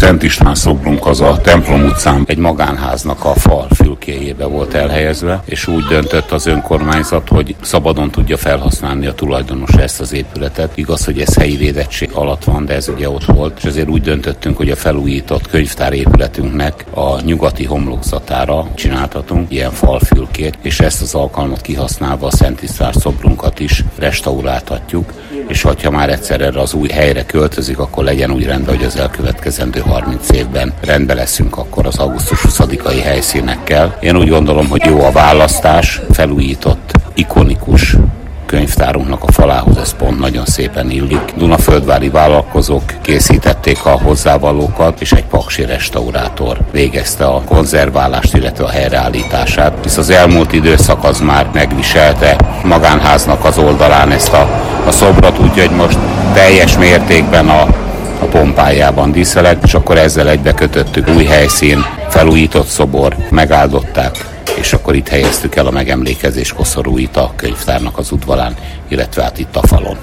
Szent István szobrunk az a templom utcán egy magánháznak a fal fülkéjébe volt elhelyezve, és úgy döntött az önkormányzat, hogy szabadon tudja felhasználni a tulajdonos ezt az épületet. Igaz, hogy ez helyi védettség alatt van, de ez ugye ott volt, és ezért úgy döntöttünk, hogy a felújított könyvtár épületünknek a nyugati homlokzatára csináltatunk ilyen falfülkét, és ezt az alkalmat kihasználva a Szent István szobrunkat is restauráltatjuk, és hogyha már egyszer erre az új helyre költözik, akkor legyen úgy rendben, hogy az elkövetkezendő 30 évben rendben leszünk akkor az augusztus 20-ai helyszínekkel. Én úgy gondolom, hogy jó a választás, felújított, ikonikus könyvtárunknak a falához ez pont nagyon szépen illik. Dunaföldvári vállalkozók készítették a hozzávalókat, és egy paksi restaurátor végezte a konzerválást, illetve a helyreállítását, hisz az elmúlt időszak az már megviselte magánháznak az oldalán ezt a szobrot, úgyhogy most teljes mértékben a pompájában díszeleg, és akkor ezzel egybe kötöttük új helyszín, felújított szobor, megáldották, és akkor itt helyeztük el a megemlékezés koszorúit a könyvtárnak az udvarán, illetve hát itt a falon.